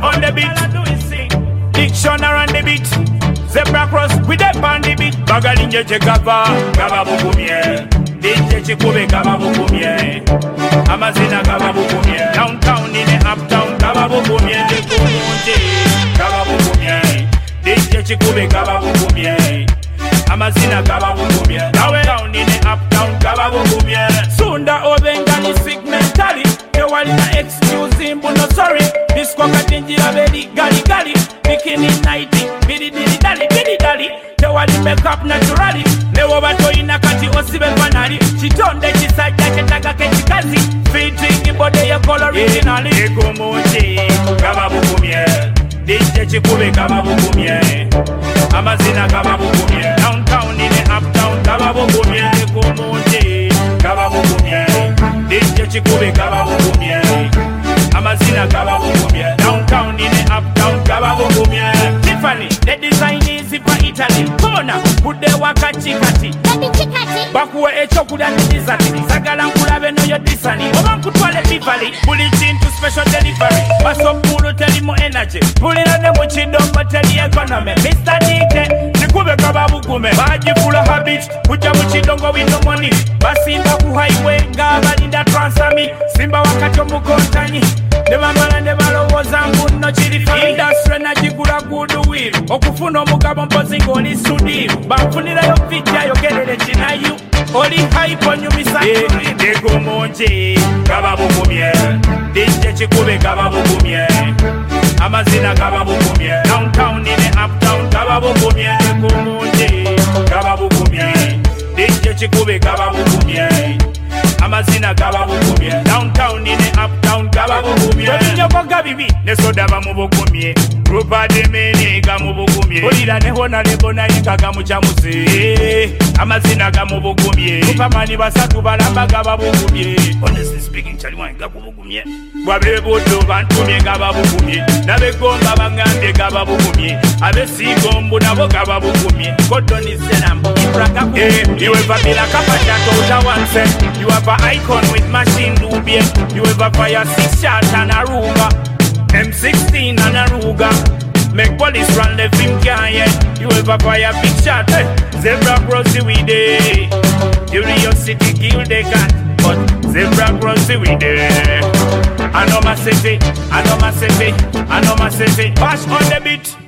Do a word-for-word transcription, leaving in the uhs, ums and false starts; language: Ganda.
on the beat. Dictionary on the beat. Zebra cross with them on the beat. Bagalinje chekava, kava bukumye. Dinje chikube kava bukumye. Amazina kava bukumye. Downtown in the uptown kava bukumye. Dekumunje kava bukumye. Dinje chikube kava bukumye. Amazina kava bukumye. Downtown in the uptown kava bukumye. Sunda obengani sick mentally. Ewali na excuse him, but no sorry. This kwaka tinjira very gali gali. Bikini nighty, bidi bidi dali, bidi dali. Tewali make up naturally. Lewo bato inakati osibe panali. Chitonde chisajja chetaka kechikazi. Fitting ibode ya color originally. Ego moje, kama bukumye. Dije chikube kama bukumye. Amazina kama bukumye. Downtown in the uptown kama bukumye. Ego moje, kama bukumye. Dije chikube kama bukumye. Amazina kama bukumye. Downtown in the uptown kama bukumye. Tiffany, the design is for Italy. Kona, kude wakati kati. Bakuwe echo kuda nidizati. Sagala nkulabe no yo disani. Oba nkutwale Bivali. Bully into special delivery. Baso pulu teli mo energy. Pulina ne mo chidomba teli economy. Mister Nike, sikube kaba bukume. Baji fula habit. Kuja mo chidongo with no money. Basimba ku highway. Ngaba linda transami. Simba wakati omukontanyi. Nebamala nebalowoza mbuno chirifa. Industry na jigula gudu will. Okufuna omugabo mpozi ngoli sudiru. Bafunira yo fitya yo gerere chinayu. Oli hype nyumisa. Eh, dego monje kaba bukumye. Dinje chikube kaba bukumye. Amazina kaba bukumye. Downtown in the uptown kaba bukumye. Dego monje kaba bukumye. Dinje chikube kaba bukumye. Amazina kaba bukumye. Downtown in the uptown kaba bukumye. Tominyo koga bibi ne soda ba mu bukumye. Rupa de mene ga mu bukumye. Olira ne hona le bona yika ga mu chamuse. Amazina ga mu bukumye. Rupa mani basatu balamba ga ba bukumye. Honestly speaking chali wani ga bukumye. Bwabe bodo bantumye ga ba bukumye. Nabe gomba bangambe ga ba bukumye. Abe sigombo nabo ga ba bukumye. Kodoni senambo ibraka ku. Eh, you ever be like a pachato utawanse. You have an icon with machine Rubian. You have a fire six shot and a Ruga. M sixteen and a Ruga. Make police run the film can't. You have a fire big shot. Hey. Zebra cross we day. Curiosity kill the cat. But zebra cross we day. I know my city. I know my city. I know my city. Bash on the beat.